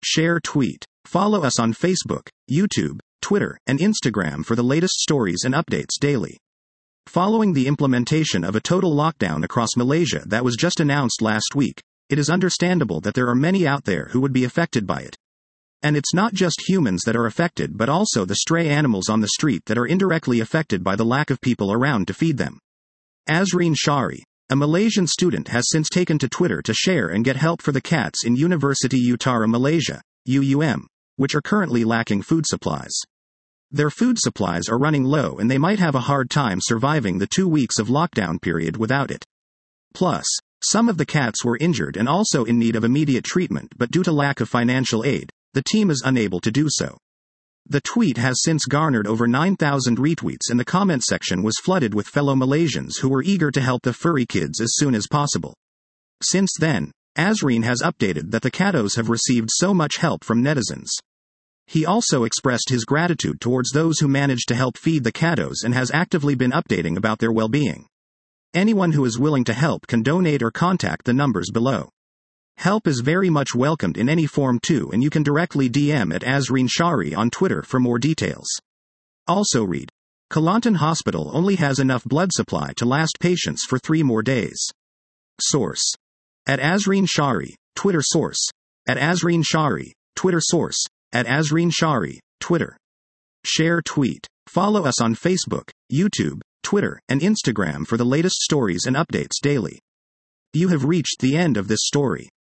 Share tweet. Follow us on Facebook, YouTube, Twitter, and Instagram for the latest stories and updates daily. Following the implementation of a total lockdown across Malaysia that was just announced last week, it is understandable that there are many out there who would be affected by it. And it's not just humans that are affected but also the stray animals on the street that are indirectly affected by the lack of people around to feed them. Azreen Shari, a Malaysian student, has since taken to Twitter to share and get help for the cats in University Utara Malaysia, UUM, which are currently lacking food supplies. Their food supplies are running low and they might have a hard time surviving the 2 weeks of lockdown period without it. Plus, some of the cats were injured and also in need of immediate treatment, but due to lack of financial aid, the team is unable to do so. The tweet has since garnered over 9,000 retweets and the comment section was flooded with fellow Malaysians who were eager to help the furry kids as soon as possible. Since then, Azreen has updated that the cattos have received so much help from netizens. He also expressed his gratitude towards those who managed to help feed the cattos and has actively been updating about their well-being. Anyone who is willing to help can donate or contact the numbers below. Help is very much welcomed in any form too, and you can directly DM at Azreen Shari on Twitter for more details. Also read, Kelantan Hospital only has enough blood supply to last patients for 3 more days. Source. At Azreen Shari, Twitter source. At Azreen Shari, Twitter source. At Azreen Shari, Twitter. Share tweet. Follow us on Facebook, YouTube, Twitter, and Instagram for the latest stories and updates daily. You have reached the end of this story.